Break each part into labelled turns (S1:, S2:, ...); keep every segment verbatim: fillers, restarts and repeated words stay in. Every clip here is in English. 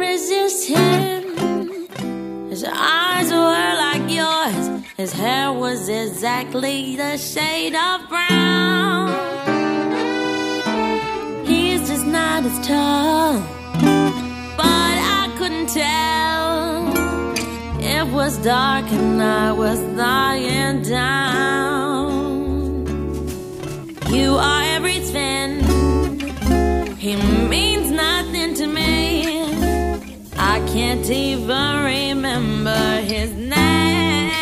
S1: resist him. His eyes were like yours. His hair was exactly the shade of brown. He's just not as tall, but I couldn't tell. It was dark and I was lying down. You are everything. He means nothing to me. I can't even remember his name.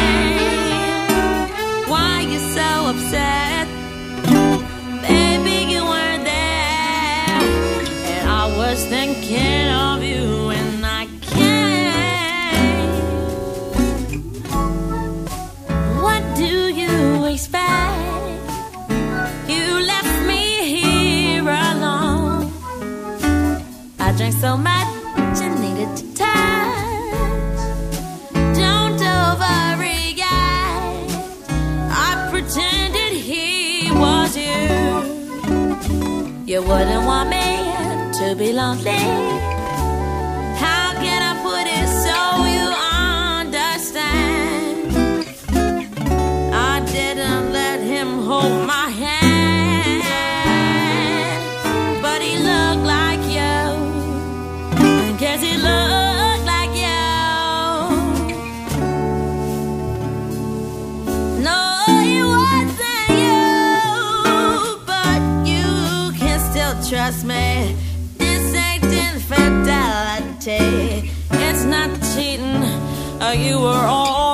S1: Why you so upset? Baby, you weren't there, and I was thinking of you and I can't. What do you expect? You left me here alone. I drank so much and needed to touch. Don't overreact. I pretended he was you. You wouldn't want me to be lonely. How can I put it so you understand? I didn't let him hold my hand, but he looked like you. Guess he looked like you. No, it wasn't you, but you can still trust me. This ain't infidelity. It's not cheating. Uh, you were all